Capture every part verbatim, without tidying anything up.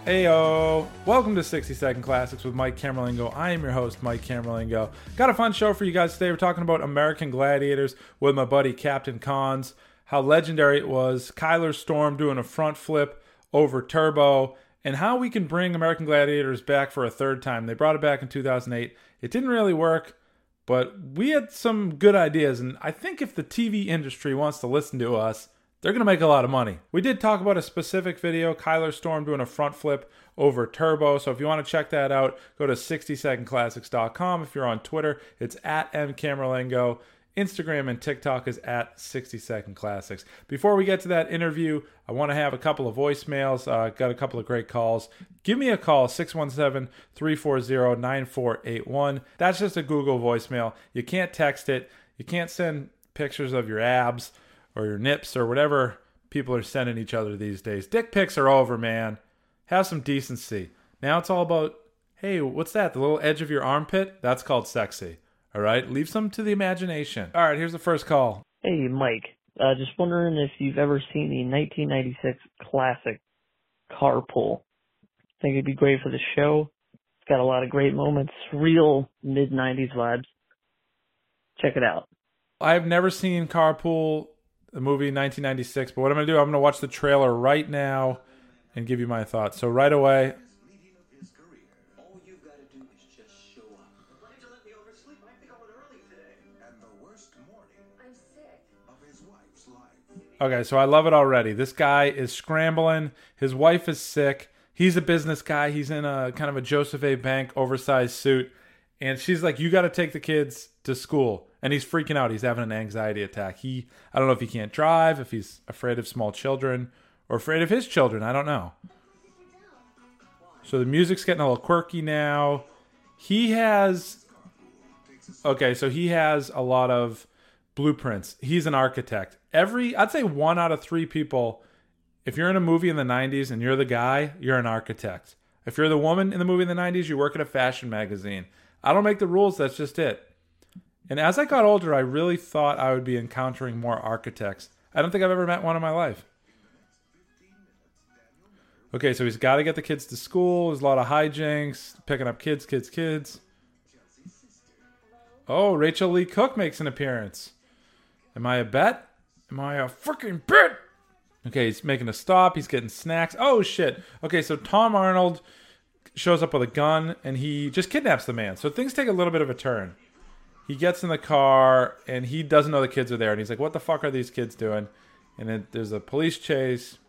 Ayo! Welcome to sixty second Classics with Mike Camerlingo. I am your host, Mike Camerlingo. Got a fun show for you guys today. We're talking about American Gladiators with my buddy Captain Cons. How legendary it was. Kyler Storm doing a front flip over Turbo. And how we can bring American Gladiators back for a third time. They brought it back in two thousand eight. It didn't really work, but we had some good ideas. And I think if the T V industry wants to listen to us, they're going to make a lot of money. We did talk about a specific video, Kyler Storm doing a front flip over Turbo. So if you want to check that out, go to sixty second classics dot com. If you're on Twitter, it's at M Camerlingo. Instagram and TikTok is at sixty second classics. Before we get to that interview, I want to have a couple of voicemails. Uh, got a couple of great calls. Give me a call, six one seven, three four zero, nine four eight one. That's just a Google voicemail. You can't text it. You can't send pictures of your abs or your nips or whatever people are sending each other these days. Dick pics are over, man. Have some decency. Now it's all about, hey, what's that? The little edge of your armpit? That's called sexy. All right? Leave some to the imagination. All right, here's the first call. Hey, Mike. Uh, just wondering if you've ever seen the nineteen ninety-six classic Carpool. Think it'd be great for the show. It's got a lot of great moments. Real mid nineties vibes. Check it out. I've never seen Carpool, the movie nineteen ninety-six, but what I'm going to do, I'm going to watch the trailer right now and give you my thoughts. So right away, okay, so I love it already. This guy is scrambling. His wife is sick. He's a business guy. He's in a kind of a Joseph A. Bank oversized suit. And she's like, you got to take the kids to school. And he's freaking out. He's having an anxiety attack. He, I don't know if he can't drive, if he's afraid of small children, or afraid of his children. I don't know. So the music's getting a little quirky now. He has, okay, so he has a lot of blueprints. He's an architect. Every, I'd say one out of three people, if you're in a movie in the nineties and you're the guy, you're an architect. If you're the woman in the movie in the nineties, you work at a fashion magazine. I don't make the rules, that's just it. And as I got older, I really thought I would be encountering more architects. I don't think I've ever met one in my life. Okay, so he's got to get the kids to school. There's a lot of hijinks, picking up kids, kids, kids. Oh, Rachel Lee Cook makes an appearance. Am I a bet? Am I a freaking bet? Okay, he's making a stop. He's getting snacks. Oh, shit. Okay, so Tom Arnold shows up with a gun, and he just kidnaps the man. So things take a little bit of a turn. He gets in the car, and he doesn't know the kids are there. And he's like, what the fuck are these kids doing? And then there's a police chase.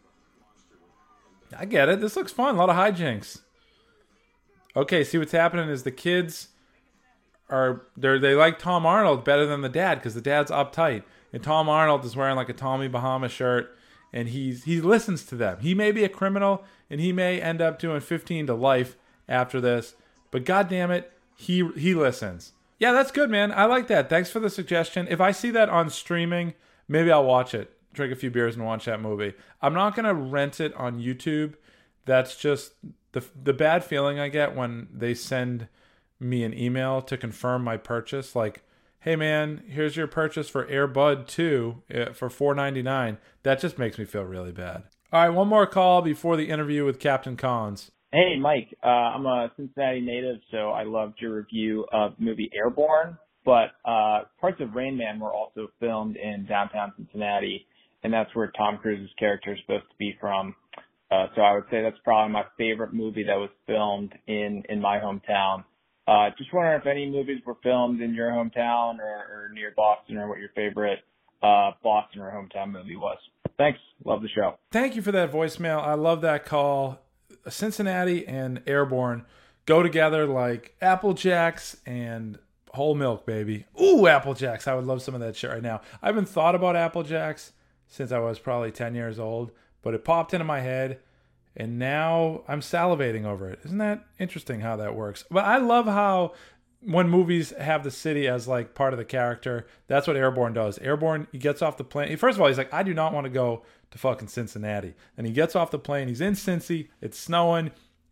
I get it. This looks fun. A lot of hijinks. Okay, see what's happening is the kids are, they they like Tom Arnold better than the dad because the dad's uptight. And Tom Arnold is wearing like a Tommy Bahama shirt, and he's he listens to them. He may be a criminal, and he may end up doing fifteen to life after this. But goddamn it, he he listens. Yeah, that's good, man. I like that. Thanks for the suggestion. If I see that on streaming, maybe I'll watch it. Drink a few beers and watch that movie. I'm not going to rent it on YouTube. That's just the the bad feeling I get when they send me an email to confirm my purchase. Like, hey, man, here's your purchase for Air Bud two for four ninety-nine. That just makes me feel really bad. All right, one more call before the interview with Captain Cons. Hey, Mike. Uh, I'm a Cincinnati native, so I loved your review of the movie Airborne. But uh, parts of Rain Man were also filmed in downtown Cincinnati, and that's where Tom Cruise's character is supposed to be from. Uh, so I would say that's probably my favorite movie that was filmed in, in my hometown. Uh, just wondering if any movies were filmed in your hometown or, or near Boston, or what your favorite uh, Boston or hometown movie was. Thanks. Love the show. Thank you for that voicemail. I love that call. Cincinnati and Airborne go together like Apple Jacks and whole milk, baby. Ooh, Apple Jacks. I would love some of that shit right now. I haven't thought about Apple Jacks since I was probably ten years old, but it popped into my head, and now I'm salivating over it. Isn't that interesting how that works? But I love how when movies have the city as like part of the character, that's what Airborne does. Airborne, he gets off the plane. First of all, he's like, I do not want to go to fucking Cincinnati. And he gets off the plane. He's in Cincy. It's snowing.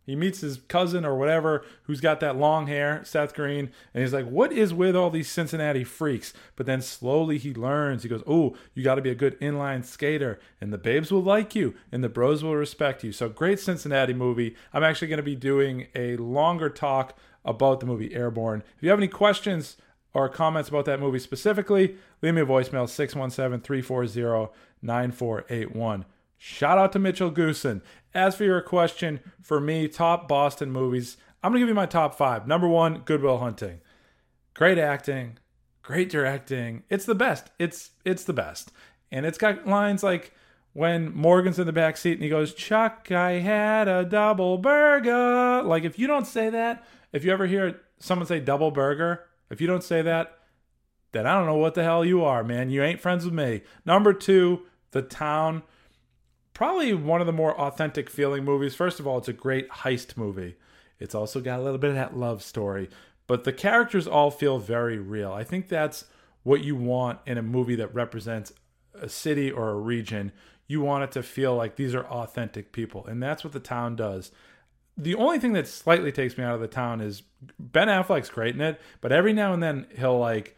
He meets his cousin or whatever who's got that long hair, Seth Green, and he's like, what is with all these Cincinnati freaks? But then slowly he learns. He goes, oh, you got to be a good inline skater, and the babes will like you, and the bros will respect you. So great Cincinnati movie. I'm actually going to be doing a longer talk about the movie Airborne. If you have any questions or comments about that movie specifically, leave me a voicemail, six one seven, three four zero, nine four eight one. Shout out to Mitchell Goosen. As for your question, for me, top Boston movies, I'm going to give you my top five. Number one, Good Will Hunting. Great acting, great directing. It's the best. It's it's the best. And it's got lines like when Morgan's in the back seat and he goes, Chuck, I had a double burger. Like, if you don't say that, if you ever hear someone say double burger, if you don't say that, then I don't know what the hell you are, man. You ain't friends with me. Number two, The Town. Probably one of the more authentic feeling movies. First of all, it's a great heist movie. It's also got a little bit of that love story. But the characters all feel very real. I think that's what you want in a movie that represents a city or a region. You want it to feel like these are authentic people. And that's what The Town does. The only thing that slightly takes me out of The Town is Ben Affleck's great in it. But every now and then he'll like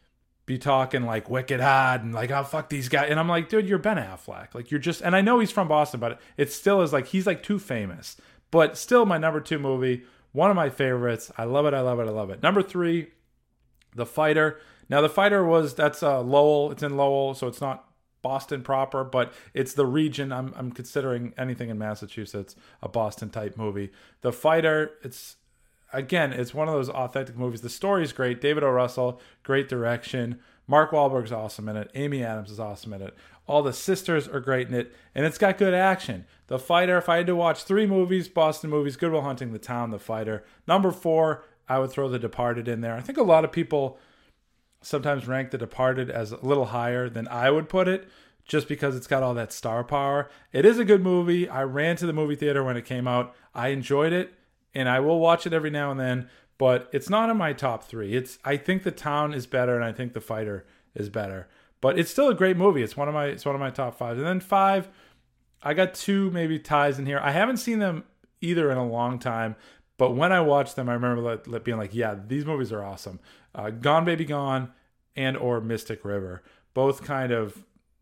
be talking like wicked hard and like, oh, fuck these guys. And I'm like, dude, you're Ben Affleck. Like, you're just, and I know he's from Boston, but it still is like, he's like too famous. But still my number two movie, one of my favorites. I love it, I love it, I love it. Number three, The Fighter. Now, The Fighter was, that's uh, Lowell. It's in Lowell, so it's not Boston proper, but it's the region. I'm, I'm considering anything in Massachusetts a Boston-type movie. The Fighter, it's, again, it's one of those authentic movies. The story's great. David O. Russell, great direction. Mark Wahlberg's awesome in it. Amy Adams is awesome in it. All the sisters are great in it. And it's got good action. The Fighter, if I had to watch three movies, Boston movies, Good Will Hunting, The Town, The Fighter. Number four, I would throw The Departed in there. I think a lot of people sometimes rank The Departed as a little higher than I would put it, just because it's got all that star power. It is a good movie. I ran to the movie theater when it came out. I enjoyed it. And I will watch it every now and then, but it's not in my top three. It's I think The Town is better, and I think The Fighter is better. But it's still a great movie. It's one of my it's one of my top five. And then five, I got two maybe ties in here. I haven't seen them either in a long time, but when I watched them, I remember like, being like, yeah, these movies are awesome. Uh, Gone Baby Gone and or Mystic River, both kind of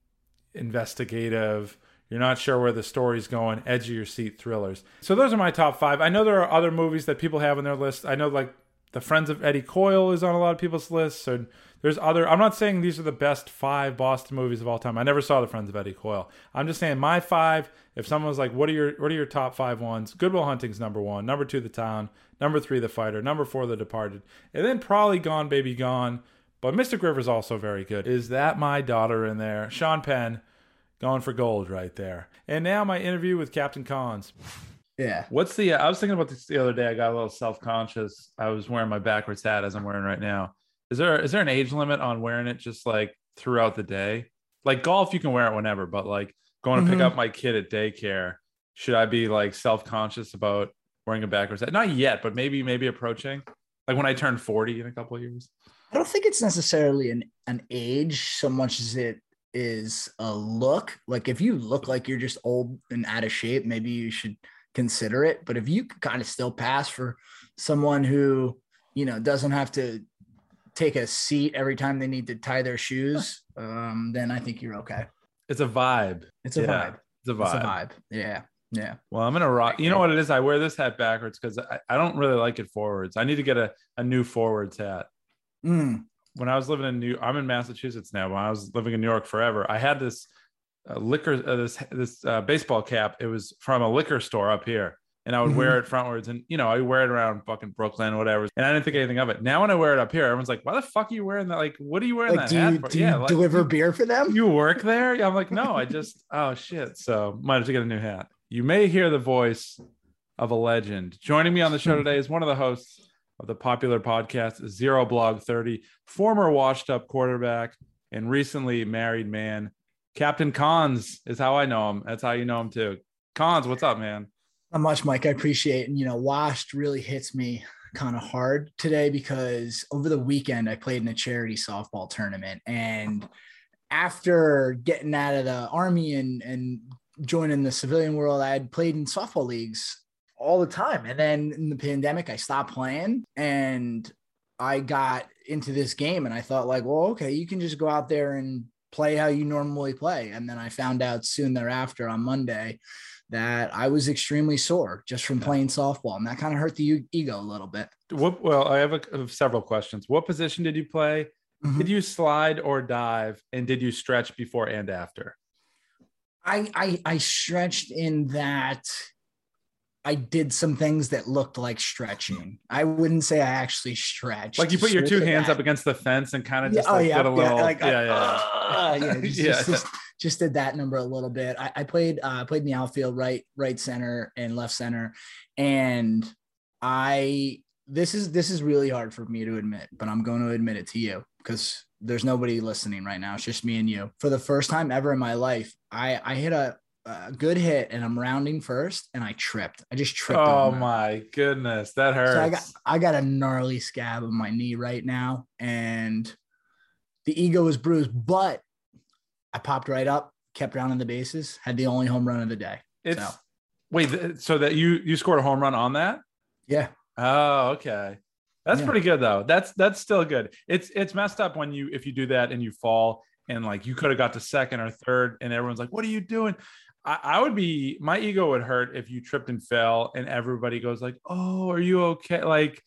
investigative. You're not sure where the story's going, edge of your seat thrillers. So those are my top five. I know there are other movies that people have on their list. I know like The Friends of Eddie Coyle is on a lot of people's lists. So there's other, I'm not saying these are the best five Boston movies of all time. I never saw The Friends of Eddie Coyle. I'm just saying my five, if someone was like, what are your, what are your top five ones? Good Will Hunting's number one. Number two, The Town. Number three, The Fighter. Number four, The Departed. And then probably Gone Baby Gone. But Mystic River's also very good. Is That My Daughter in there? Sean Penn. Going for gold right there. And now my interview with Captain Cons. Yeah. What's the, uh, I was thinking about this the other day. I got a little self-conscious. I was wearing my backwards hat as I'm wearing right now. Is there, is there an age limit on wearing it just like throughout the day? Like golf, you can wear it whenever, but like going to mm-hmm. pick up my kid at daycare, should I be like self-conscious about wearing a backwards hat? Not yet, but maybe, maybe approaching. Like when I turn forty in a couple of years. I don't think it's necessarily an, an age so much as it is a look. Like if you look like you're just old and out of shape, maybe you should consider it. But if you kind of still pass for someone who, you know, doesn't have to take a seat every time they need to tie their shoes, um, then I think you're okay. It's a vibe. It's a yeah, vibe. It's a vibe. It's a vibe. Yeah. Yeah. Well, I'm going to rock. You know what it is? I wear this hat backwards because I, I don't really like it forwards. I need to get a, a new forwards hat. Mm. When I was living in New, I'm in Massachusetts now. When I was living in New York forever, I had this uh, liquor, uh, this this uh, baseball cap. It was from a liquor store up here, and I would mm-hmm. wear it frontwards. And you know, I wear it around fucking Brooklyn or whatever. And I didn't think anything of it. Now when I wear it up here, everyone's like, "Why the fuck are you wearing that? Like, what are you wearing like, that do hat you, for?" Do yeah, you like, deliver beer for them? You work there? Yeah, I'm like, no, I just oh shit. So might have to get a new hat. You may hear the voice of a legend. Joining me on the show today is one of the hosts of the popular podcast Zero Blog thirty, former washed up quarterback and recently married man. Captain Cons is how I know him. That's how you know him too. Cons, what's up, man? Not much, Mike. I appreciate it. And, you know, washed really hits me kind of hard today because over the weekend I played in a charity softball tournament. And after getting out of the Army and, and joining the civilian world, I had played in softball leagues all the time. And then in the pandemic, I stopped playing and I got into this game and I thought like, well, okay, you can just go out there and play how you normally play. And then I found out soon thereafter on Monday that I was extremely sore just from playing softball. And that kind of hurt the ego a little bit. What, well, I have, a, I have several questions. What position did you play? Mm-hmm. Did you slide or dive? And did you stretch before and after? I, I, I stretched in that I did some things that looked like stretching. I wouldn't say I actually stretched. Like you put your two hands that. up against the fence and kind of just yeah, like oh, yeah, did a little, yeah, like, yeah, yeah, uh, yeah. Just, yeah. Just, just, just did that number a little bit. I, I played, uh, played in the outfield, right, right center and left center. And I, this is, this is really hard for me to admit, but I'm going to admit it to you because there's nobody listening right now. It's just me and you. For the first time ever in my life, I, I hit a, a good hit and I'm rounding first and I tripped. I just tripped. Oh my goodness. That hurts. So I got, I got a gnarly scab on my knee right now and the ego is bruised, but I popped right up, kept rounding the bases, had the only home run of the day. It's so. Wait, so that you, you scored a home run on that? Yeah. Oh, okay. That's yeah. pretty good though. That's, that's still good. It's, it's messed up when you, if you do that and you fall and like, you could have got to second or third and everyone's like, what are you doing? I, I would be, my ego would hurt if you tripped and fell and everybody goes like, oh, are you okay? Like,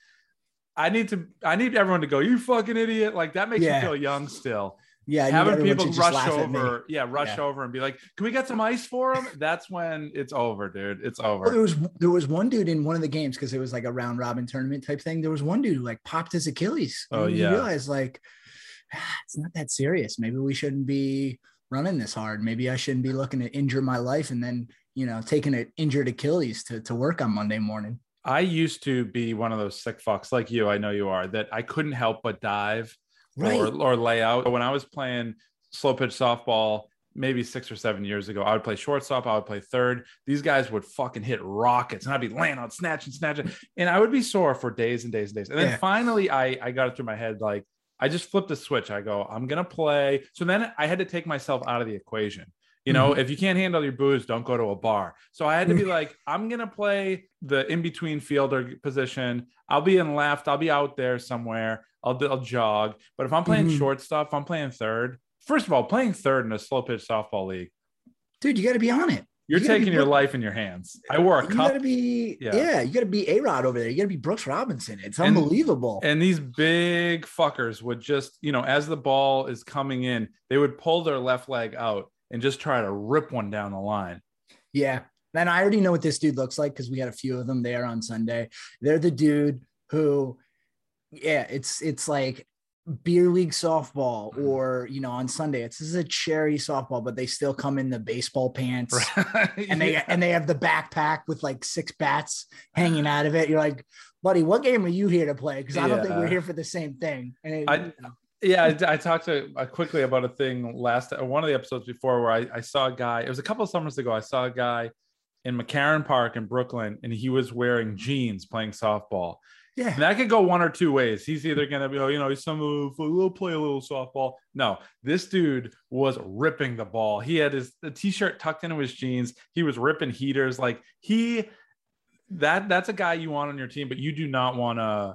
I need to, I need everyone to go, you fucking idiot. Like that makes yeah. you feel young still. Yeah. Having people rush over. Yeah. Rush yeah. over and be like, can we get some ice for him? That's when it's over, dude. It's over. Well, there was, there was one dude in one of the games because it was like a round robin tournament type thing. There was one dude who like popped his Achilles. Oh and yeah. You realize like, ah, it's not that serious. Maybe we shouldn't be running this hard. Maybe I shouldn't be looking to injure my life and then, you know, taking an injured Achilles to, to work on Monday morning. I used to be one of those sick fucks like you, I know you are, that I couldn't help but dive right. or, or lay out. When I was playing slow pitch softball, maybe six or seven years ago, I would play shortstop. I would play third. These guys would fucking hit rockets and I'd be laying out, snatching, snatching. And I would be sore for days and days and days. And then yeah. finally I, I got it through my head. Like, I just flipped a switch. I go, I'm going to play. So then I had to take myself out of the equation. You know, mm-hmm. if you can't handle your booze, don't go to a bar. So I had to be like, I'm going to play the in-between fielder position. I'll be in left. I'll be out there somewhere. I'll, I'll jog. But if I'm playing mm-hmm. shortstop, if I'm playing third, first of all, playing third in a slow pitch softball league. Dude, you got to be on it. You're you taking your life in your hands. I wore a you cup. gotta be, yeah. yeah, you gotta be A-Rod over there. You gotta be Brooks Robinson. It's and, unbelievable. And these big fuckers would just, you know, as the ball is coming in, they would pull their left leg out and just try to rip one down the line. Yeah. And I already know what this dude looks like because we had a few of them there on Sunday. They're the dude who, yeah, it's it's like beer league softball, or you know, on Sunday it's this is a cherry softball, but they still come in the baseball pants right. and they yeah. and they have the backpack with like six bats hanging out of it. You're like, buddy, what game are you here to play? Because I don't yeah. think we're here for the same thing. And it, I, you know. yeah, I, I talked to uh, quickly about a thing last one of the episodes before where I, I saw a guy. It was a couple of summers ago. I saw a guy in McCarran Park in Brooklyn, and he was wearing jeans playing softball. Yeah, and that could go one or two ways. He's either going to be, oh, you know, he's some we'll play a little softball. No, this dude was ripping the ball. He had his the t-shirt tucked into his jeans. He was ripping heaters. Like he, that that's a guy you want on your team, but you do not want to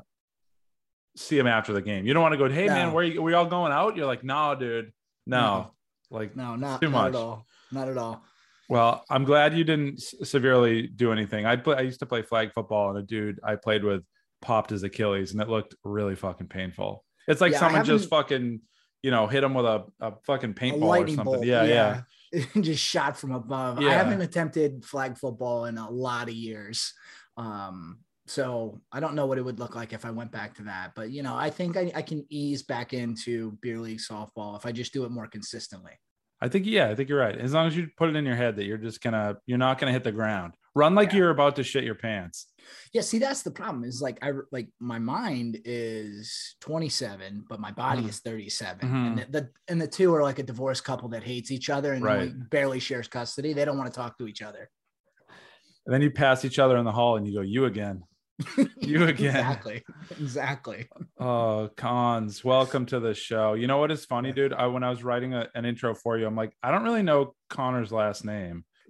see him after the game. You don't want to go, hey no. man, where are you, we all going out? You're like, no, dude, no, no. like no, not too not much. at all, not at all. Well, I'm glad you didn't severely do anything. I play. I used to play flag football, and a dude I played with popped his Achilles, and it looked really fucking painful. It's like yeah, someone just fucking, you know, hit him with a, a fucking paintball or something. Bolt. Yeah, yeah. yeah. Just shot from above. Yeah. I haven't attempted flag football in a lot of years. Um, so I don't know what it would look like if I went back to that. But, you know, I think I, I can ease back into beer league softball if I just do it more consistently. I think, yeah, I think you're right. As long as you put it in your head that you're just gonna, you're not gonna hit the ground. Run like yeah. you're about to shit your pants. Yeah, see, that's the problem. Is like I like my mind is twenty-seven, but my body mm-hmm. is thirty-seven, mm-hmm. and the, the and the two are like a divorced couple that hates each other and right. barely shares custody. They don't want to talk to each other. And then you pass each other in the hall, and you go, "You again." You again. Exactly. Exactly. Oh, Cons, welcome to the show. You know what is funny, dude? I, when I was writing a, an intro for you, I'm like, I don't really know Connor's last name.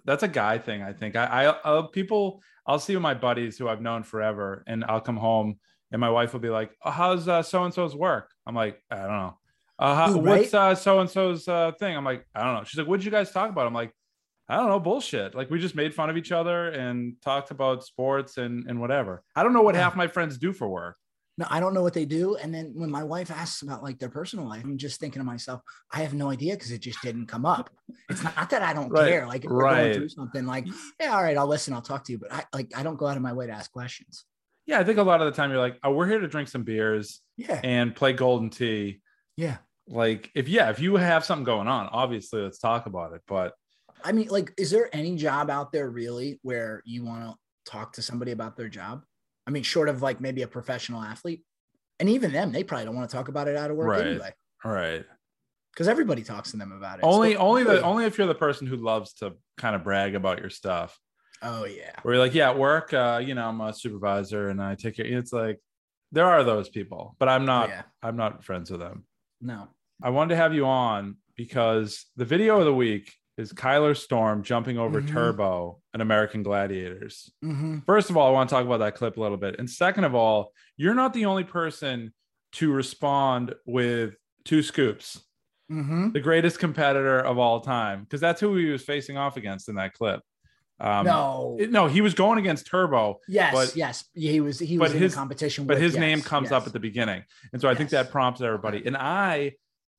that's a guy thing. I think I, I I'll, people I'll see my buddies who I've known forever, and I'll come home and my wife will be like, oh, "How's uh, so and so's work?" I'm like, "I don't know." Uh, how, Ooh, what's right? uh, so and so's uh, thing? I'm like, "I don't know." She's like, "What did you guys talk about?" I'm like, "I don't know, bullshit." Like we just made fun of each other and talked about sports and and whatever. I don't know what Yeah. half my friends do for work. No, I don't know what they do. And then when my wife asks about like their personal life, I'm just thinking to myself, I have no idea because it just didn't come up. It's not that I don't Right, care. Like if we're right. going through something, like, yeah, all right, I'll listen, I'll talk to you. But I like I don't go out of my way to ask questions. Yeah, I think a lot of the time you're like, "Oh, we're here to drink some beers Yeah. and play Golden Tee." Yeah. Like if yeah, if you have something going on, obviously let's talk about it. But I mean, like, is there any job out there really where you want to talk to somebody about their job? I mean, short of like maybe a professional athlete. And even them, they probably don't want to talk about it out of work right, anyway. right. Because everybody talks to them about it. Only, So, only really, the only if you're the person who loves to kind of brag about your stuff. oh yeah. Where you're like, yeah, at work, uh, you know, I'm a supervisor and I take care. It's like there are those people, but I'm not. Oh, yeah. I'm not friends with them. No. I wanted to have you on because the video of the week is Kyler Storm jumping over Mhm. Turbo and American Gladiators. Mm-hmm. First of all, I want to talk about that clip a little bit. And second of all, you're not the only person to respond with two scoops, Mm-hmm. the greatest competitor of all time, because that's who he was facing off against in that clip. Um, No. it- no, he was going against Turbo. Yes. but- yes. He was. He but was in his- the competition. But with, his yes, name comes yes. up at the beginning. And so I think Yes. that prompts everybody. Okay. And I,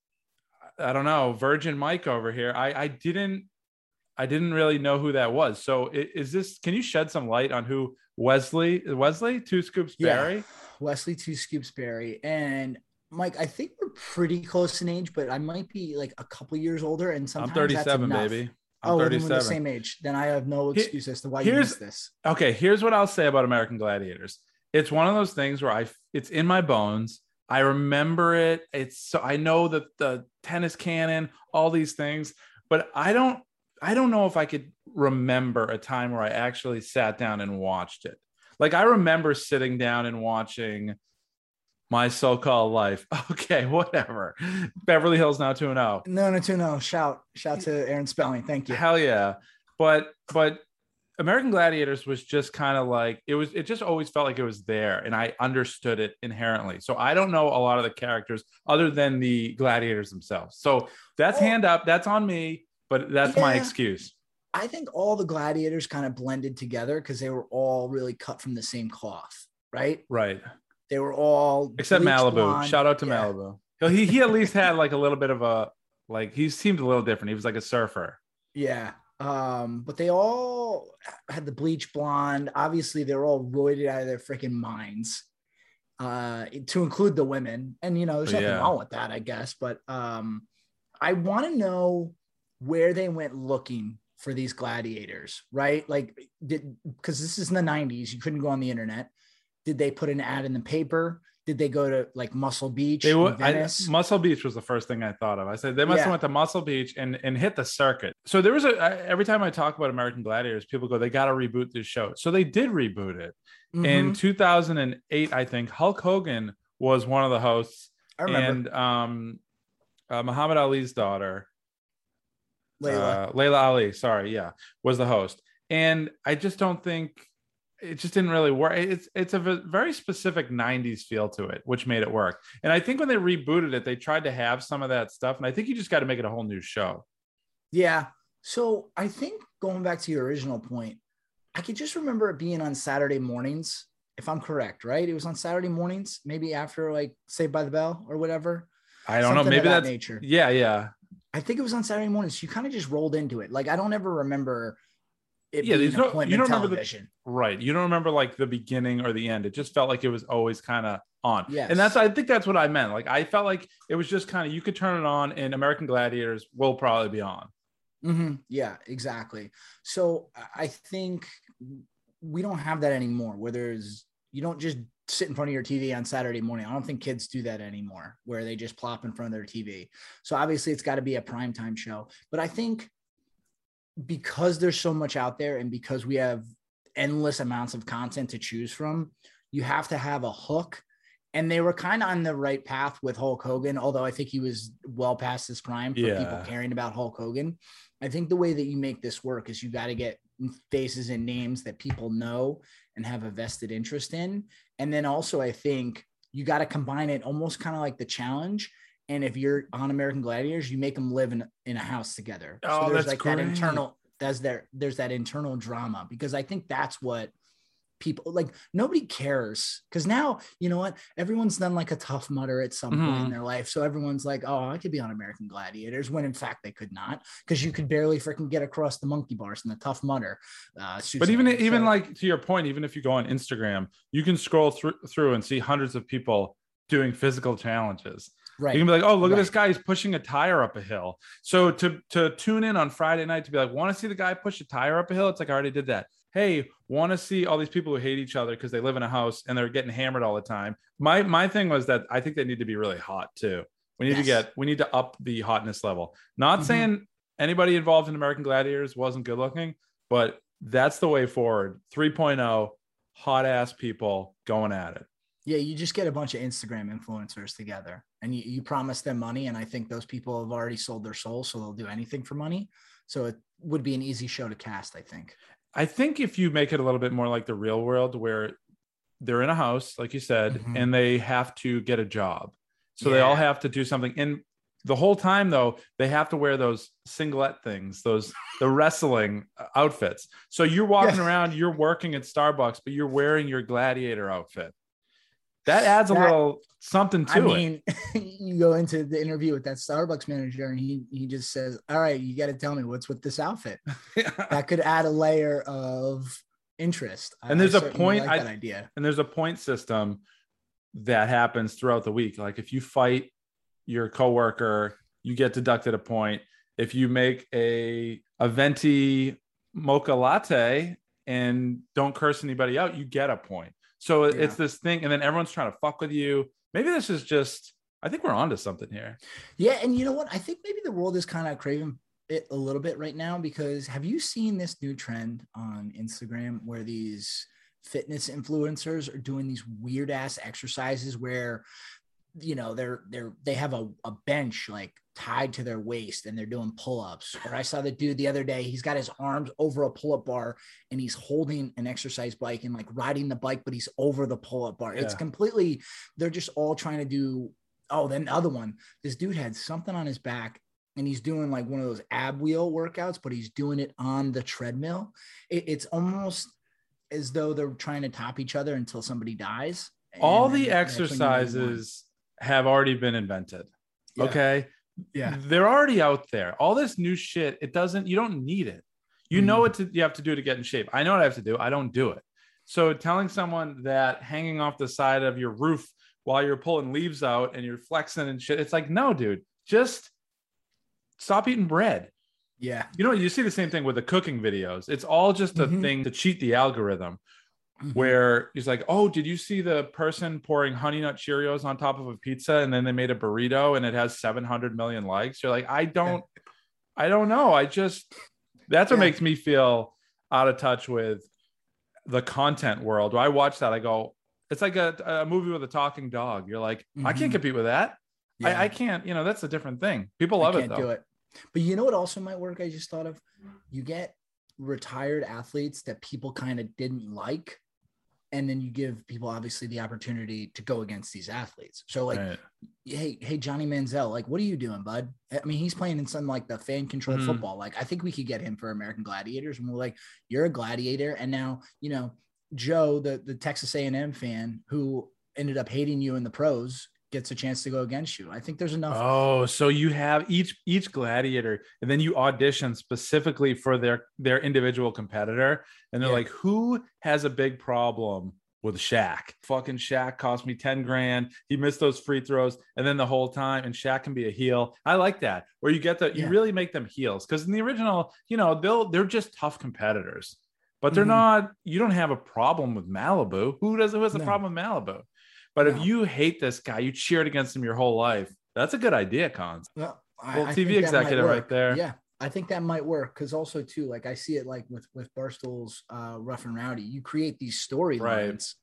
I don't know, Virgin Mike over here. I, I didn't, I didn't really know who that was. So i- is this, can you shed some light on who Wesley, Wesley, Two Scoops Yeah. Berry? Wesley Two Scoops Berry and Mike. I think we're pretty close in age, but I might be like a couple years older. And I'm sometimes thirty-seven, that's enough. baby. I'm Oh, well, then we're the thirty-seven. same age. Then I have no He- excuse as to why you here's- missed this. Okay, here's what I'll say about American Gladiators. It's one of those things where I, it's in my bones. I remember it. It's so I know that the tennis cannon, all these things, but I don't, I don't know if I could remember a time where I actually sat down and watched it. Like I remember sitting down and watching My So-Called Life. Okay, whatever. Beverly Hills Now two and oh. No, no, two, no. Shout, shout to Aaron Spelling. Thank you. Hell yeah. But but American Gladiators was just kind of like it was it just always felt like it was there and I understood it inherently. So I don't know a lot of the characters other than the gladiators themselves. So that's Oh. hand up, that's on me, but that's my Yeah. excuse. I think all the gladiators kind of blended together because they were all really cut from the same cloth, right? Right. They were all Except bleached Malibu. blonde. Shout out to Yeah. Malibu. He he at least had like a little bit of a like he seemed a little different. He was like a surfer. Yeah. Um, but they all had the bleach blonde. Obviously, they're all roided out of their freaking minds. Uh, to include the women. And you know, there's nothing Yeah. wrong with that, I guess. But um, I want to know where they went looking for these gladiators, right? Like, did because this is in the nineties, you couldn't go on the internet. Did they put an ad in the paper? Did they go to like Muscle Beach, They in would I, Venice? Muscle Beach was the first thing I thought of. I said they must Yeah. have went to Muscle Beach and and hit the circuit. So there was a I, every time I talk about American Gladiators, people go they got to reboot this show. So they did reboot it in Mhm. two thousand eight. I think Hulk Hogan was one of the hosts, I remember and um, uh, Muhammad Ali's daughter, Layla. uh, Layla Ali, sorry, yeah, was the host. And I just don't think it just didn't really work. It's it's a v- very specific nineties feel to it, which made it work. And I think when they rebooted it, they tried to have some of that stuff. And I think you just got to make it a whole new show. Yeah. So I think going back to your original point, I could just remember it being on Saturday mornings, if I'm correct, right? It was on Saturday mornings, maybe after like Saved by the Bell or whatever. I don't Something know. of Maybe that that's nature. yeah, yeah. I think it was on Saturday mornings. You kind of just rolled into it. Like I don't ever remember it Yeah, being there's no- you appointment don't remember the- television. Right. You don't remember like the beginning or the end. It just felt like it was always kind of on. Yes. And that's I think that's what I meant. Like I felt like it was just kind of you could turn it on and American Gladiators will probably be on. Mhm. Yeah, exactly. So I- I think we don't have that anymore where there's, you don't just sit in front of your T V on Saturday morning. I don't think kids do that anymore where they just plop in front of their T V. So obviously it's got to be a primetime show, but I think because there's so much out there and because we have endless amounts of content to choose from, you have to have a hook and they were kind of on the right path with Hulk Hogan, although I think he was well past his prime for Yeah. people caring about Hulk Hogan. I think the way that you make this work is you got to get faces and names that people know and have a vested interest in. And then also I think you got to combine it almost kind of like the challenge. And if you're on American Gladiators, you make them live in, in a house together. Oh, so there's that's like great. that internal, there's there, there's that internal drama, because I think that's what people like. Nobody cares, because now, you know what, everyone's done like a Tough Mudder at some Mhm. point in their life. So everyone's like, oh, I could be on American Gladiators, when in fact they could not, because you could barely freaking get across the monkey bars in the Tough Mudder. Uh, But even Suzanne. even So- like to your point, even if you go on Instagram, you can scroll through through and see hundreds of people doing physical challenges. right. You can be like, oh, look Right. at this guy, he's pushing a tire up a hill. So to to tune in on Friday night to be like, want to see the guy push a tire up a hill? It's like, I already did that. Hey, want to see all these people who hate each other because they live in a house and they're getting hammered all the time. My my thing was that I think they need to be really hot too. We need to Yes. get we need to up the hotness level. Not Mhm. saying anybody involved in American Gladiators wasn't good looking, but that's the way forward. three point oh, hot ass people going at it. Yeah, you just get a bunch of Instagram influencers together and you, you promise them money. And I think those people have already sold their soul, so they'll do anything for money. So it would be an easy show to cast, I think. I think if you make it a little bit more like the real world, where they're in a house, like you said, Mhm. and they have to get a job. So they all Yeah. have to do something. And the whole time, though, they have to wear those singlet things, those the wrestling outfits. So you're walking Yeah. around, you're working at Starbucks, but you're wearing your gladiator outfit. That adds a That- little something to I it. mean, you go into the interview with that Starbucks manager and he he just says, all right, you got to tell me what's with this outfit. That could add a layer of interest. I- And there's I a certainly point- like I- that idea. And there's a point system that happens throughout the week. Like if you fight your coworker, you get deducted a point. If you make a a venti mocha latte and don't curse anybody out, you get a point. So Yeah. it's this thing, and then everyone's trying to fuck with you. Maybe this is just, I think we're onto something here. Yeah, and you know what? I think maybe the world is kind of craving it a little bit right now, because have you seen this new trend on Instagram where these fitness influencers are doing these weird ass exercises where, you know, they're they're they have a, a bench like tied to their waist and they're doing pull-ups. Or I saw the dude the other day, he's got his arms over a pull-up bar and he's holding an exercise bike and like riding the bike, but he's over the pull-up bar. It's Yeah. completely, they're just all trying to do. Oh, then the other one, this dude had something on his back and he's doing like one of those ab wheel workouts, but he's doing it on the treadmill. It, it's almost as though they're trying to top each other until somebody dies. All And the then that's when you really won. exercises have already been invented. Yeah. Okay. Yeah. They're already out there. All this new shit, it doesn't, you don't need it. You know Mhm. what to, you have to do to get in shape. I know what I have to do. I don't do it. So telling someone that hanging off the side of your roof while you're pulling leaves out and you're flexing and shit, it's like, no, dude, just stop eating bread. Yeah. You know, you see the same thing with the cooking videos. It's all just a Mhm. thing to cheat the algorithm. Mhm. Where he's like, oh, did you see the person pouring Honey Nut Cheerios on top of a pizza and then they made a burrito and it has seven hundred million likes? You're like, I don't, I don't know. I just, that's what Yeah. makes me feel out of touch with the content world. When I watch that, I go, it's like a, a movie with a talking dog. You're like, I Mhm. can't compete with that. Yeah. I, I can't, you know, that's a different thing. People I love it can't though. do it. But you know what also might work? I just thought of, you get retired athletes that people kind of didn't like, and then you give people obviously the opportunity to go against these athletes. So like, Right. hey, hey, Johnny Manziel, like, what are you doing, bud? I mean, he's playing in some like the fan controlled Mhm. football. Like, I think we could get him for American Gladiators. And we're like, you're a gladiator. And now, you know, Joe, the, the Texas A and M fan who ended up hating you in the pros, gets a chance to go against you. I think there's enough. Oh, so you have each each gladiator, and then you audition specifically for their their individual competitor, and they're Yeah. like, "Who has a big problem with Shaq? Fucking Shaq cost me ten grand. He missed those free throws, and then the whole time, and Shaq can be a heel. I like that, where you get the you Yeah. really make them heels, because in the original, you know, they'll they're just tough competitors, but they're Mhm. not. You don't have a problem with Malibu. Who does? Who has a No. problem with Malibu? But if No. you hate this guy, you cheered against him your whole life. That's a good idea, Cons. Well, I- Well, I T V think that might executive right work. there. Yeah, I think that might work because also too, like I see it like with with Barstool's uh, Rough and Rowdy, you create these storylines,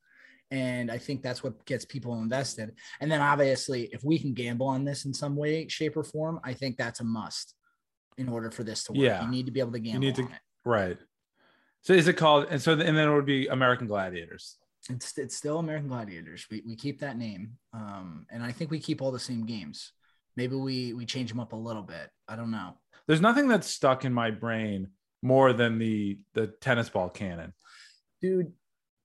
And I think that's what gets people invested. And then obviously, if we can gamble on this in some way, shape, or form, I think that's a must in order for this to work. Yeah. You need to be able to gamble you need to, on it. Right. So is it called, and so, and then it would be American Gladiators. It's it's still American Gladiators. We we keep that name. Um, and I think we keep all the same games. Maybe we we change them up a little bit. I don't know. There's nothing that's stuck in my brain more than the the tennis ball cannon. Dude,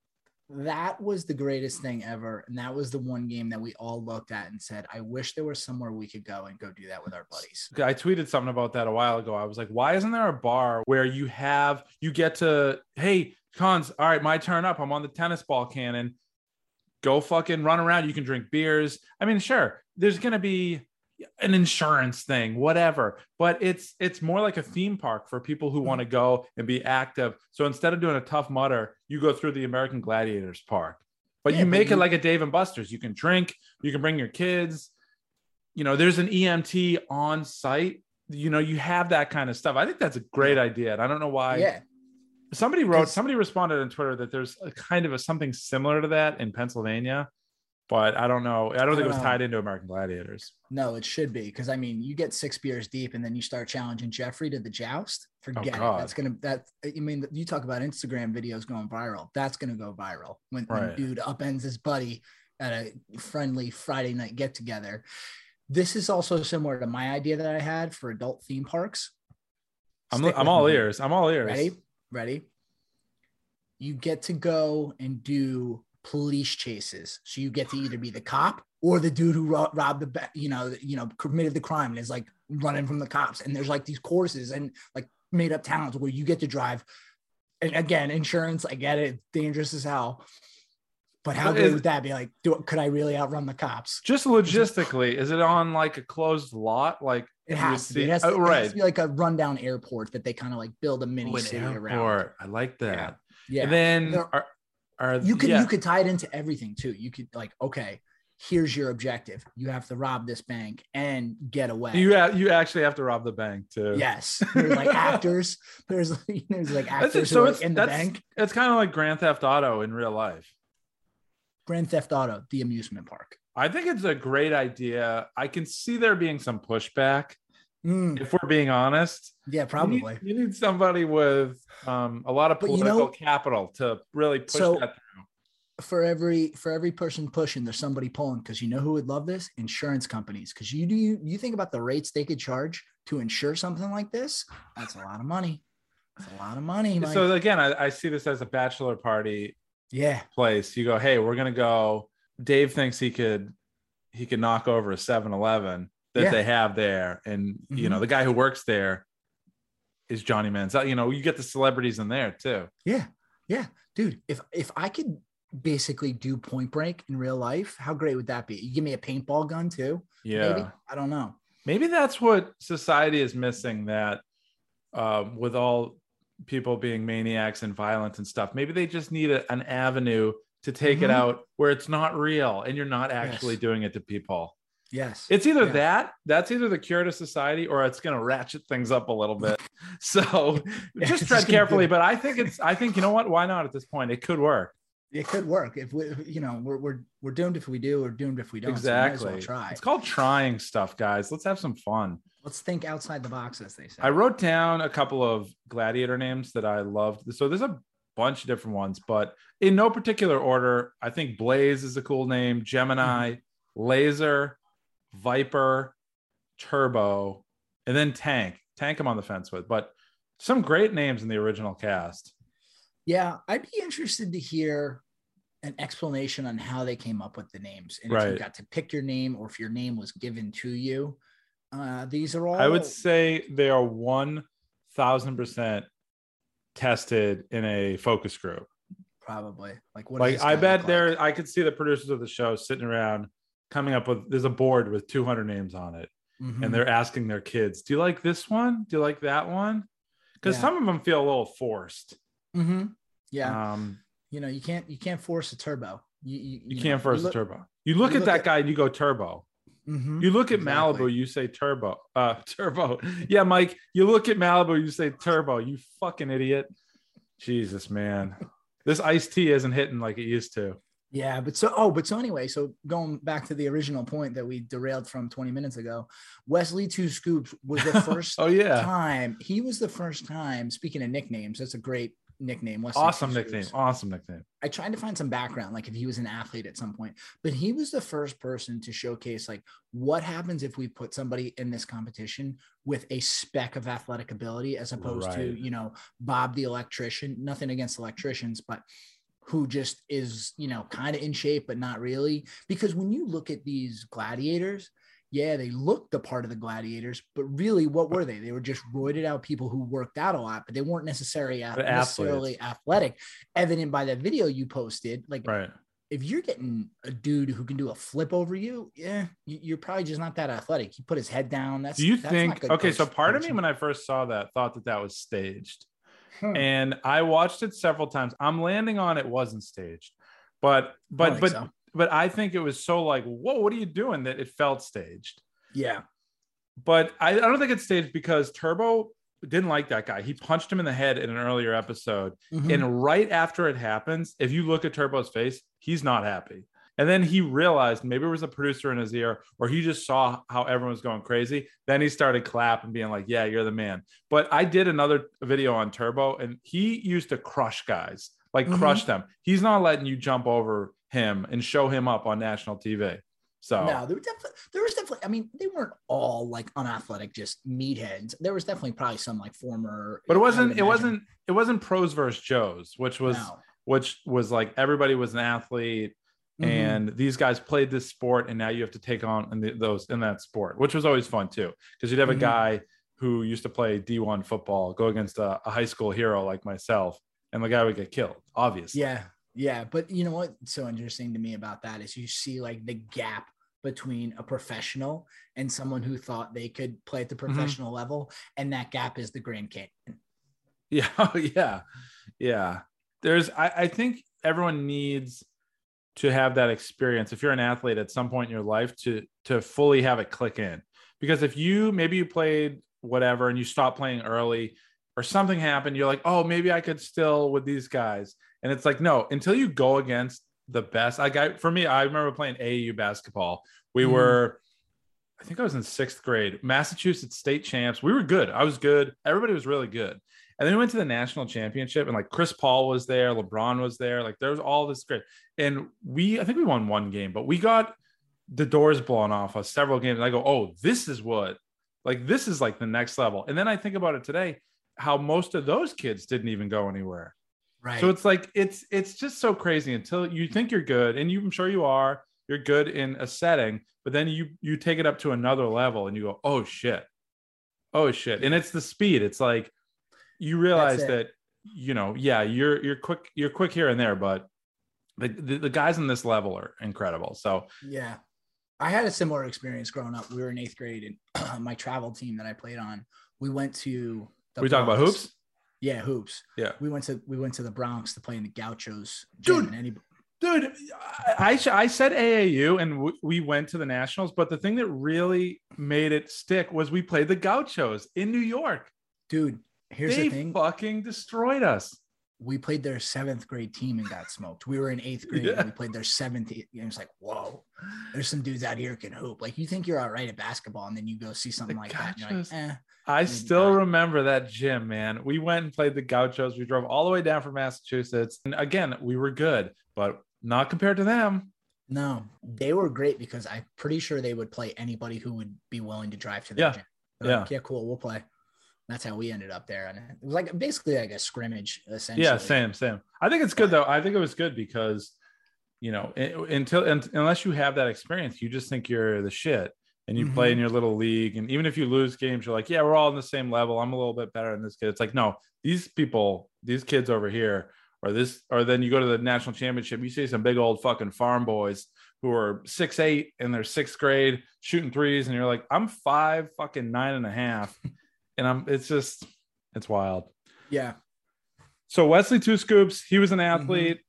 that was the greatest thing ever. And that was the one game that we all looked at and said, I wish there was somewhere we could go and go do that with our buddies. I tweeted something about that a while ago. I was like, why isn't there a bar where you have, you get to, hey, Cons, all right, my turn up. I'm on the tennis ball cannon. Go fucking run around. You can drink beers. I mean, sure, there's going to be an insurance thing, whatever, but it's it's more like a theme park for people who want to go and be active. So instead of doing a Tough Mudder, you go through the American Gladiators Park, but Yeah, you but make you- it like a Dave and Buster's. You can drink, you can bring your kids, you know, there's an E M T on site, you know, you have that kind of stuff. I think that's a great idea, and I don't know why. Yeah. Somebody wrote, 'Cause- somebody responded on Twitter that there's a kind of a something similar to that in Pennsylvania, but I don't know. I don't think it was know. tied into American Gladiators. No, it should be. Because I mean, you get six beers deep and then you start challenging Jeffrey to the joust. Forget it. God. That's gonna that I mean, you talk about Instagram videos going viral. That's gonna go viral when, when Right. dude upends his buddy at a friendly Friday night get together. This is also similar to my idea that I had for adult theme parks. I'm, Stick I'm with all me. ears. I'm all ears. Ready? Ready? You get to go and do police chases. So you get to either be the cop or the dude who ro- robbed the, ba- you know, you know, committed the crime and is like running from the cops. And there's like these courses and like made up towns where you get to drive. And again, insurance, I get it, dangerous as hell. But how But good is- would that be? Like, do, could I really outrun the cops? Just logistically, is it on like a closed lot? Like It you has to be. see- It has to, oh, it has right. to be like a rundown airport that they kind of like build a mini Oh, an city around. airport. I like that. Yeah. And then There- are, are you could yeah. you could tie it into everything too. You could like, okay, here's your objective. You have to rob this bank and get away. you ha- you actually have to rob the bank too. Yes. There's like actors. There's there's like That's it. actors So who are it's in the that's bank. it's kind of like Grand Theft Auto in real life. Grand Theft Auto, the amusement park. I think it's a great idea. I can see there being some pushback, Mm, if we're being honest. yeah, You need- probably. You need, somebody with um, a lot of But you political know- capital to really push So- that through. For every for every person pushing, there's somebody pulling. Because you know who would love this? Insurance companies. Because you do you, you think about the rates they could charge to insure something like this? That's a lot of money. That's a lot of money. Mike. So again, I, I see this as a bachelor party yeah. place. You go, hey, we're gonna go. Dave thinks he could he could knock over a seven eleven that Yeah. they have there, and you know Mhm. the guy who works there is Johnny Manziel. You know, you get the celebrities in there too. Yeah. Yeah. Dude, if if I could basically do Point Break in real life, how great would that be? You give me a paintball gun too? Yeah, Maybe? I don't know. maybe that's what society is missing. That um, with all people being maniacs and violent and stuff, maybe they just need a, an avenue to take it Mhm. out where it's not real and you're not actually Yes. doing it to people. Yes. It's either Yeah. that, that's either the cure to society, or it's going to ratchet things up a little bit. So Yeah, just it's tread just gonna carefully. do- But I think it's, I think, you know what? Why not at this point? It could work. It could work. If we you know, we're we're we're doomed if we do, or doomed if we don't. So we might as well Exactly. try. It's called trying stuff, guys. Let's have some fun. Let's think outside the box, as they say. I wrote down a couple of gladiator names that I loved. So there's a bunch of different ones, but in no particular order. I think Blaze is a cool name. Gemini, Laser, Viper, Turbo, and then Tank. Tank I'm on the fence with, but some great names in the original cast. Yeah, I'd be interested to hear an explanation on how they came up with the names, and if you Right. got to pick your name or if your name was given to you. Uh, these are all. I would say they are one thousand percent tested in a focus group. probably like what. does Like this I guy bet look there, like? I could see the producers of the show sitting around coming up with, there's a board with two hundred names on it, Mhm. and they're asking their kids, do you like this one? Do you like that one? Because Yeah. some of them feel a little forced. Mhm. Yeah, Um, you know, you can't you can't force a turbo. You you, you know, can't force look- a turbo. You look you at look that at- guy and you go turbo. Mhm. You look at Exactly. Malibu, you say turbo. Uh, turbo. Yeah, Mike. You look at Malibu, you say turbo. You fucking idiot. Jesus, man. This iced tea isn't hitting like it used to. Yeah, but so oh, but so anyway, so going back to the original point that we derailed from twenty minutes ago, Wesley Two Scoops was the first Oh yeah, time. He was the first time. Speaking of nicknames, that's a great nickname. Wesley awesome Two nickname. Scoops. Awesome nickname. I tried to find some background, like if he was an athlete at some point, but he was the first person to showcase like what happens if we put somebody in this competition with a speck of athletic ability, as opposed Right. to, you know, Bob the electrician. Nothing against electricians, but who just is, you know, kind of in shape, but not really. Because when you look at these gladiators, yeah, they looked the part of the gladiators, but really, what were they? They were just roided out people who worked out a lot, but they weren't necessarily, But necessarily athletic. Evident by that video you posted. Like, Right. if you're getting a dude who can do a flip over you, yeah, you- you're probably just not that athletic. He put his head down. That's Do you that's think? not good Okay, so coach- part of me coaching. when I first saw that thought that that was staged. Hmm. And I watched it several times. I'm landing on it wasn't staged, but I but don't but think so. but I think it was so like, whoa, what are you doing? That it felt staged. Yeah, But I, I don't think it's staged because Turbo didn't like that guy. He punched him in the head in an earlier episode, Mhm. and right after it happens, if you look at Turbo's face, he's not happy. And then he realized maybe it was a producer in his ear, or he just saw how everyone was going crazy. Then he started clapping, being like, yeah, you're the man. But I did another video on Turbo, and he used to crush guys, like Mhm. crush them. He's not letting you jump over him and show him up on national T V. So no, there were definitely there was definitely. I mean, they weren't all like unathletic, just meatheads. There was definitely probably some like former, but it I would wasn't it imagine- wasn't it wasn't pros versus Joes, which was No. which was like everybody was an athlete. Mhm. And these guys played this sport, and now you have to take on in the, those in that sport, which was always fun too, because you'd have Mhm. a guy who used to play D one football go against a, a high school hero like myself, and the guy would get killed, obviously. Yeah, yeah, but you know what's so interesting to me about that is you see like the gap between a professional and someone who thought they could play at the Mm-hmm. professional level, and that gap is the Grand Canyon. Yeah, yeah, yeah. There's, I, I think everyone needs to have that experience. If you're an athlete at some point in your life, to to fully have it click in, because if you maybe you played whatever and you stopped playing early, or something happened, you're like, oh, maybe I could still with these guys, and it's like, no, until you go against the best. Like I, for me, I remember playing A A U basketball. We Mhm. were, I think I was in sixth grade, Massachusetts state champs. We were good. I was good. Everybody was really good. And then we went to the national championship, and like Chris Paul was there, LeBron was there. Like there was all this great. And we, I think we won one game, but we got the doors blown off us several games. And I go, oh, this is what, like, this is like the next level. And then I think about it today, how most of those kids didn't even go anywhere. Right. So it's like, it's, it's just so crazy until you think you're good. And you, I'm sure you are, you're good in a setting, but then you, you take it up to another level and you go, oh shit. Oh shit. And it's the speed. It's like, you realize That's it. that, you know, yeah, you're, you're quick, you're quick here and there, but the, the, the guys in this level are incredible. So Yeah. I had a similar experience growing up. We were in eighth grade, and my travel team that I played on, we went to the we talking about Bronx. hoops? Yeah, hoops. Yeah. We went to we went to the Bronx to play in the Gauchos. Dude. gym, and any, Dude, I, I I said A A U and w- we went to the Nationals, but the thing that really made it stick was we played the Gauchos in New York. dude, here's They the thing. fucking destroyed us. We played their seventh grade team and got smoked. We were in eighth grade Yeah. and we played their seventh. And it's like, whoa, there's some dudes out here who can hoop. Like, you think you're all right at basketball, and then you go see something The like that. And you're Gauchos. like, eh. I Maybe still not. remember that gym, man. We went and played the Gauchos. We drove all the way down from Massachusetts. And again, we were good, but not compared to them. No, they were great because I'm pretty sure they would play anybody who would be willing to drive to their Yeah. gym. They're Yeah. like, yeah, cool, we'll play. That's how we ended up there. And it was like basically like a scrimmage, essentially. Yeah, same, same. I think it's good though. I think it was good because, you know, i- until and, unless you have that experience, you just think you're the shit, and you play Mhm. in your little league. And even if you lose games, you're like, yeah, we're all on the same level. I'm a little bit better than this kid. It's like, no, these people, these kids over here, or this, or then you go to the national championship, you see some big old fucking farm boys who are six eight in their sixth grade shooting threes, and you're like, I'm five fucking nine and a half, and I'm. It's just, it's wild. Yeah. So Wesley Two Scoops, he was an athlete.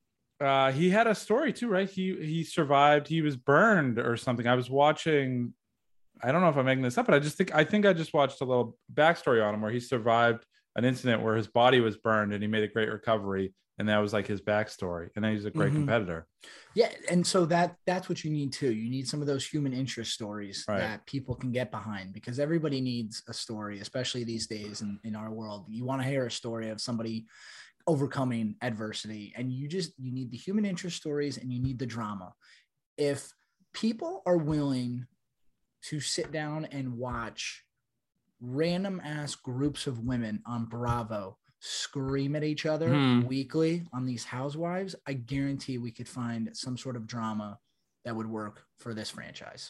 Uh, he had a story too, right? He he survived. He was burned or something. I was watching. I don't know if I'm making this up, but I just think I think I just watched a little backstory on him where he survived an incident where his body was burned and he made a great recovery. And that was like his backstory. And then he's a great mm-hmm. competitor. Yeah. And so that that's what you need too. You need some of those human interest stories right. that people can get behind, because everybody needs a story, especially these days in, in our world. You want to hear a story of somebody overcoming adversity, and you just, you need the human interest stories and you need the drama. If people are willing to sit down and watch random ass groups of women on Bravo scream at each other hmm. weekly on these housewives, I guarantee we could find some sort of drama that would work for this franchise.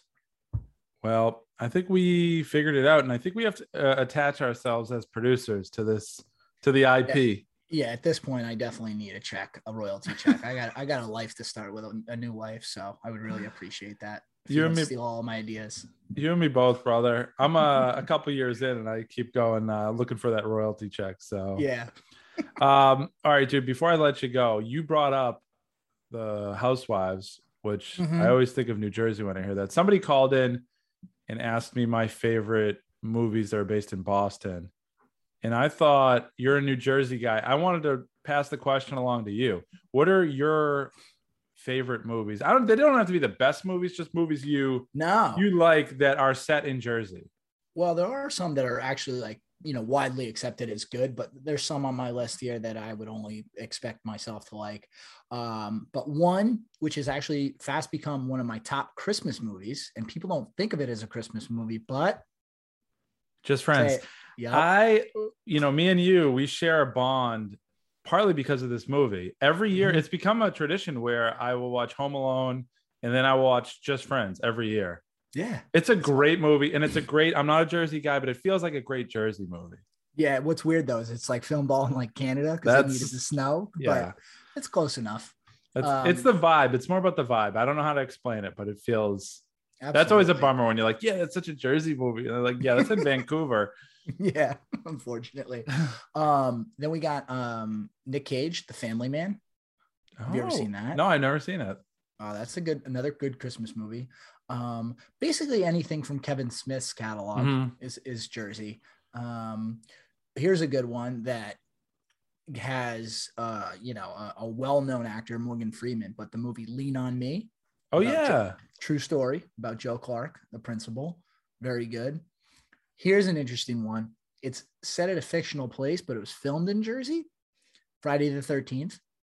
Well, I think we figured it out, and I think we have to uh, attach ourselves as producers to this, to the I P. Yeah, at this point, I definitely need a check, a royalty check. I got, I got a life to start with, a, a new life, so I would really appreciate that. If you and me steal all my ideas. You and me both, brother. I'm uh, a couple years in, and I keep going, uh, looking for that royalty check. So yeah. um. All right, dude. Before I let you go, you brought up the Housewives, which mm-hmm. I always think of New Jersey when I hear that. Somebody called in and asked me my favorite movies that are based in Boston, and I thought, you're a New Jersey guy. I wanted to pass the question along to you. What are your favorite movies? I don't, they don't have to be the best movies, just movies you no you like that are set in Jersey. Well, there are some that are actually, like, you know, widely accepted as good, but there's some on my list here that I would only expect myself to like. Um, but one, which has actually fast become one of my top Christmas movies, and people don't think of it as a Christmas movie, but Just Friends. Yeah, I, you know, me and you, we share a bond partly because of this movie. Every year, mm-hmm. it's become a tradition where I will watch Home Alone and then I will watch Just Friends every year. Yeah. It's a great movie, and it's a great, I'm not a Jersey guy, but it feels like a great Jersey movie. Yeah. What's weird though is it's like filmed all in like Canada because they needed the snow, yeah. but it's close enough. It's, um, it's the vibe. It's more about the vibe. I don't know how to explain it, but it feels, absolutely. That's always a bummer when you're like, yeah, it's such a Jersey movie. And they're like, yeah, that's in Vancouver. Yeah, unfortunately. Um, then we got um Nick Cage, The Family Man. Have oh, you ever seen that? No, I've never seen it. Oh, that's a good, another good Christmas movie. Um, basically anything from Kevin Smith's catalog mm-hmm. is is Jersey. Um, here's a good one that has uh, you know, a, a well-known actor, Morgan Freeman, but the movie Lean on Me. Oh yeah, Joe, true story about Joe Clark, the principal. Very good. Here's an interesting one. It's set at a fictional place, but it was filmed in Jersey. Friday the thirteenth.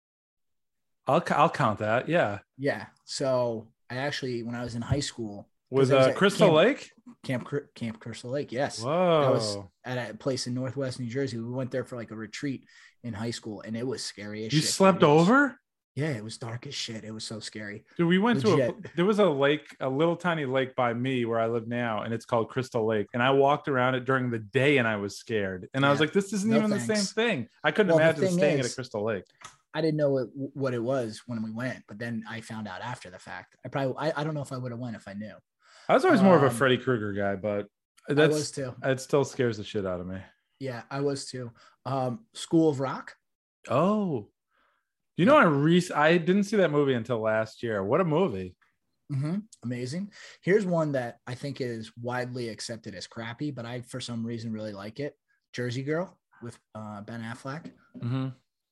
I'll I'll count that. Yeah. Yeah. So I actually, when I was in high school, was uh, Crystal Camp, Lake? Camp Camp Crystal Lake. Yes. Whoa. I was at a place in Northwest New Jersey. We went there for like a retreat in high school, and it was scary as you shit. You slept over? Yeah, it was dark as shit. It was so scary. Dude, we went Legit. to a, there was a lake, a little tiny lake by me where I live now, and it's called Crystal Lake. And I walked around it during the day, and I was scared. And yeah. I was like, this isn't no even thanks. the same thing. I couldn't well, imagine staying is, at a Crystal Lake. I didn't know what, what it was when we went, but then I found out after the fact. I probably, I, I don't know if I would have went if I knew. I was always more um, of a Freddy Krueger guy, but that's, I was too. It still scares the shit out of me. Yeah, I was too. Um, School of Rock. Oh, you know, I re- I didn't see that movie until last year. What a movie. Mm-hmm. Amazing. Here's one that I think is widely accepted as crappy, but I, for some reason, really like it. Jersey Girl with uh, Ben Affleck. Mm-hmm.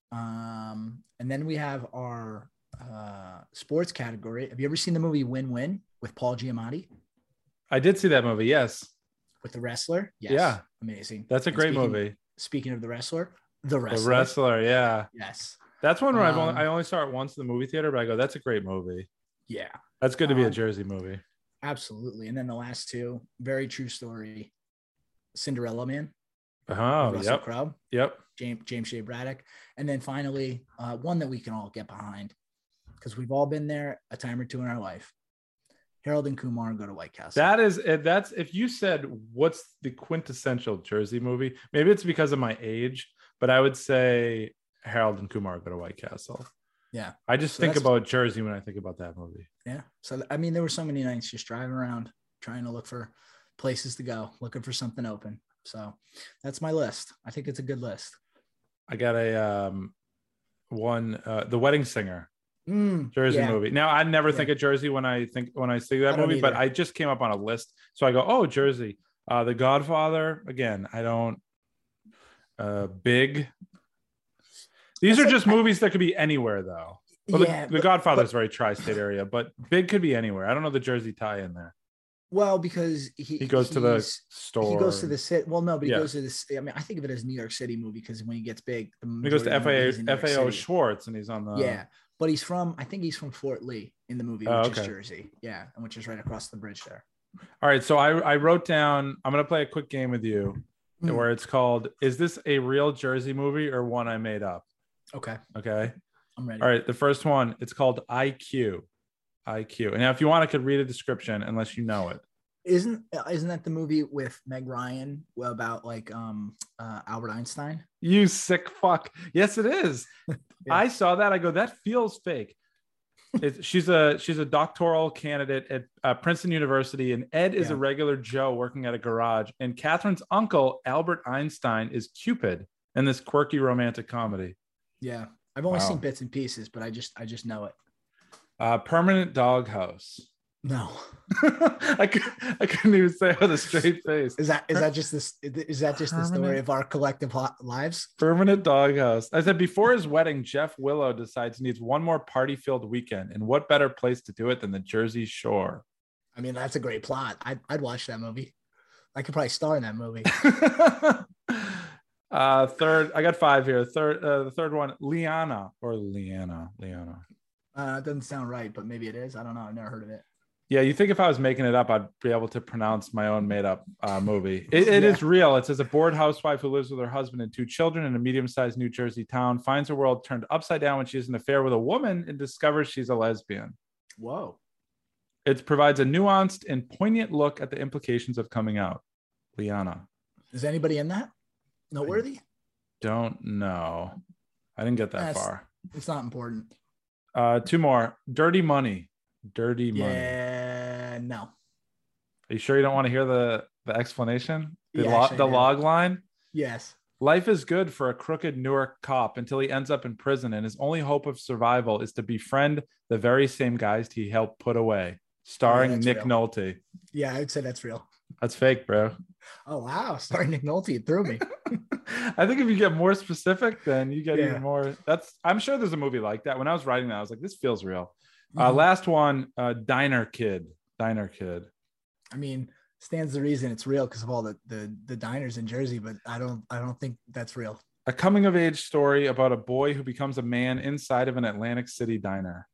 Um, and then we have our uh, sports category. Have you ever seen the movie Win Win with Paul Giamatti? I did see that movie, yes. With the wrestler? Yes. Yeah. Amazing. That's a and great speaking, movie. Speaking of the wrestler, The Wrestler. The Wrestler, yeah. Yes. That's one where um, I've only, I only saw it once in the movie theater, but I go, that's a great movie. Yeah. That's good to be um, a Jersey movie. Absolutely. And then the last two, very true story. Cinderella Man. Oh, Russell yep. Crowe. Yep. James, James Shea Braddock. And then finally, uh, one that we can all get behind because we've all been there a time or two in our life. Harold and Kumar Go to White Castle. That is, that's, if you said what's the quintessential Jersey movie, maybe it's because of my age, but I would say Harold and Kumar Go to White Castle. Yeah. I just so think about Jersey when I think about that movie. Yeah. So, I mean, there were so many nights just driving around, trying to look for places to go, looking for something open. So that's my list. I think it's a good list. I got a, um, one, uh, The Wedding Singer. Mm, Jersey yeah. movie. Now I never yeah. think of Jersey when I think when I see that I movie, either. but I just came up on a list, so I go, "Oh, Jersey." Uh, The Godfather. Again, I don't. Uh, Big. These That's are like- just movies that could be anywhere, though. Well, yeah, the, the but- Godfather is but- very tri-state area, but Big could be anywhere. I don't know the Jersey tie in there. Well, because he He goes to the he's- store. He goes to the city. Well, no, but he Yeah. goes to this. I mean, I think of it as New York City movie because when he gets big, the He goes to majority of the movie F A is in New York F A O City. Schwartz, and he's on the. Yeah, but he's from. I think he's from Fort Lee in the movie, which Oh, is okay. Jersey. Yeah, and which is right across the bridge there. All right, so I, I wrote down. I'm gonna play a quick game with you, Mm. where it's called "Is this a real Jersey movie or one I made up?" Okay, Okay. I'm ready. All right. The first one. It's called I Q. I Q. And now, if you want, I could read a description, unless you know it. Isn't isn't that the movie with Meg Ryan about like um uh, Albert Einstein? You sick fuck. Yes, it is. Yeah. I saw that. I go, that feels fake. It, she's a she's a doctoral candidate at uh, Princeton University, and Ed is Yeah. a regular Joe working at a garage. And Catherine's uncle, Albert Einstein, is Cupid in this quirky romantic comedy. Yeah, I've only Wow. seen bits and pieces, but I just I just know it. Uh, Permanent Doghouse. No, I, could, I couldn't even say it with a straight face. is that is that just this? Is that just the story Permanent- of our collective ho- lives? Permanent Doghouse. I said before his wedding, Jeff Willow decides he needs one more party-filled weekend, and what better place to do it than the Jersey Shore? I mean, that's a great plot. I'd I'd watch that movie. I could probably star in that movie. uh, third, I got five here. Third, uh, the third one, Liana or Liana, Liana. Uh, it doesn't sound right, but maybe it is. I don't know. I've never heard of it. Yeah, you think if I was making it up, I'd be able to pronounce my own made-up uh, movie. It, it Yeah. is real. It says a bored housewife who lives with her husband and two children in a medium-sized New Jersey town finds her world turned upside down when she has an affair with a woman and discovers she's a lesbian. Whoa. It provides a nuanced and poignant look at the implications of coming out. Liana. Is anybody in that? Noteworthy? Don't know. I didn't get that That's- far. It's not important. Uh, two more. Dirty Money. Dirty Money. Yeah, no. Are you sure you don't want to hear the, the explanation? The, Yeah, lo- actually, I the do. log line? Yes. Life is good for a crooked Newark cop until he ends up in prison, and his only hope of survival is to befriend the very same guys he helped put away. Starring that's Nick real. Nolte. Yeah, I would say that's real. That's fake, bro. Oh wow, starring Nick Nolte, it threw me. I think if you get more specific, then you get Yeah. even more. That's I'm sure there's a movie like that. When I was writing that, I was like, this feels real. Uh, Mhm. last one, uh, Diner Kid. Diner Kid. I mean, stands the reason it's real because of all the, the the diners in Jersey, but I don't I don't think that's real. A coming of age story about a boy who becomes a man inside of an Atlantic City diner.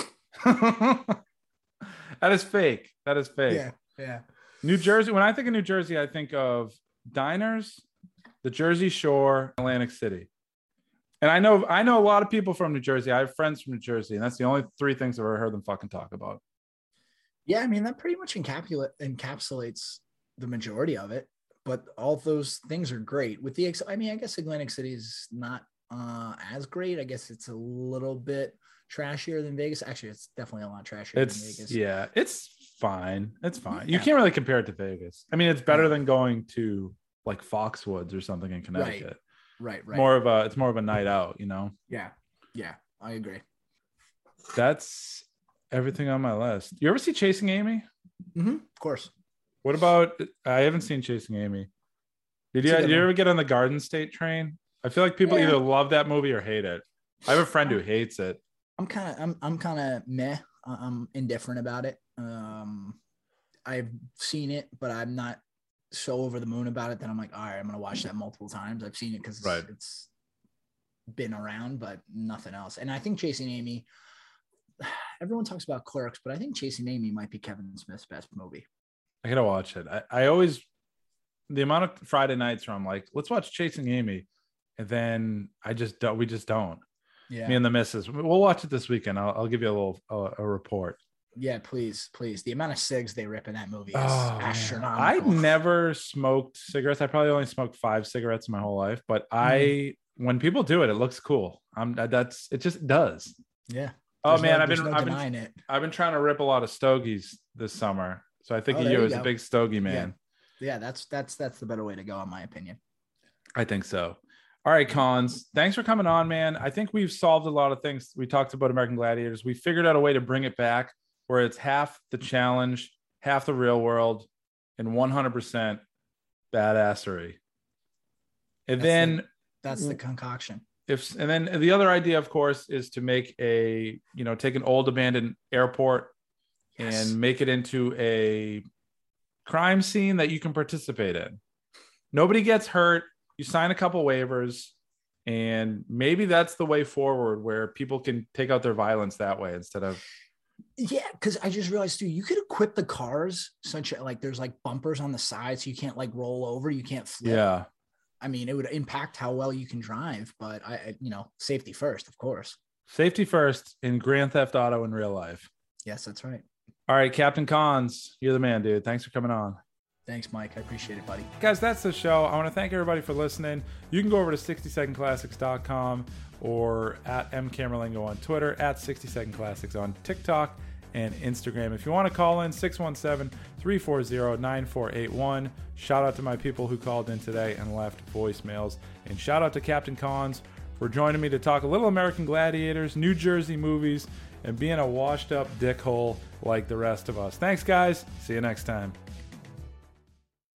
That is fake. That is fake. Yeah, yeah. New Jersey. When I think of New Jersey, I think of diners, the Jersey Shore, Atlantic City. And I know I know a lot of people from New Jersey. I have friends from New Jersey, and that's the only three things I've ever heard them fucking talk about. Yeah, I mean that pretty much encapsulate encapsulates the majority of it. But all those things are great. With the ex- I mean, I guess Atlantic City is not uh as great. I guess it's a little bit trashier than Vegas. Actually, it's definitely a lot trashier than It's Vegas. yeah, it's fine. It's fine. You Yeah. can't really compare it to Vegas. I mean, it's better Yeah. than going to like Foxwoods or something in Connecticut. Right, right. More of a it's more of a night out, you know. Yeah, yeah, I agree. That's everything on my list. You ever see Chasing Amy? Mm-hmm, of course. What about I haven't seen Chasing Amy. Did you, It's a good did you one. ever get on the Garden State train? I feel like people Yeah. either love that movie or hate it. I have a friend who hates it. I'm kind of I'm I'm kind of meh. I- I'm indifferent about it. Um, I've seen it, but I'm not so over the moon about it that I'm like, all right, I'm gonna watch that multiple times. I've seen it because Right. it's been around, but nothing else. And I think Chasing Amy. Everyone talks about Clerks, but I think Chasing Amy might be Kevin Smith's best movie. I gotta watch it. I, I always the amount of Friday nights where I'm like, let's watch Chasing Amy, and then I just don't. We just don't. Yeah, Me and the missus. We'll watch it this weekend. I'll, I'll give you a little a, a report. yeah. Please, please. The amount of cigs they rip in that movie is Oh, man. astronomical. I never smoked cigarettes. I probably only smoked five cigarettes in my whole life. But I, when people do it, it looks cool. I'm that's it. Just does. Yeah. Oh There's man, no- I've there's been no I've been denying it. I've been trying to rip a lot of stogies this summer. So I think Oh, of there you you as a go. big stogie man. Yeah, that's that's that's the better way to go, in my opinion. I think so. All right, Cons. Thanks for coming on, man. I think we've solved a lot of things. We talked about American Gladiators. We figured out a way to bring it back where it's half the challenge, half the real world, and one hundred percent badassery. And That's then that's the concoction. If and then the other idea, of course, is to make a you know take an old abandoned airport yes. and make it into a crime scene that you can participate in. Nobody gets hurt. You sign a couple waivers, and maybe that's the way forward, where people can take out their violence that way instead of. Yeah, because I just realized too, you could equip the cars such like there's like bumpers on the side, so you can't like roll over, you can't flip. Yeah. I mean, it would impact how well you can drive, but I, you know, safety first, of course. Safety first in Grand Theft Auto in real life. Yes, that's right. All right, Captain Cons, you're the man, dude. Thanks for coming on. Thanks, Mike. I appreciate it, buddy. Guys, that's the show. I want to thank everybody for listening. You can go over to sixty second classics dot com or at mcamerlingo on Twitter, at sixty second classics on TikTok and Instagram. If you want to call in, six one seven, three four zero, nine four eight one. Shout out to my people who called in today and left voicemails. And shout out to Captain Cons for joining me to talk a little American Gladiators, New Jersey movies, and being a washed up dickhole like the rest of us. Thanks, guys. See you next time.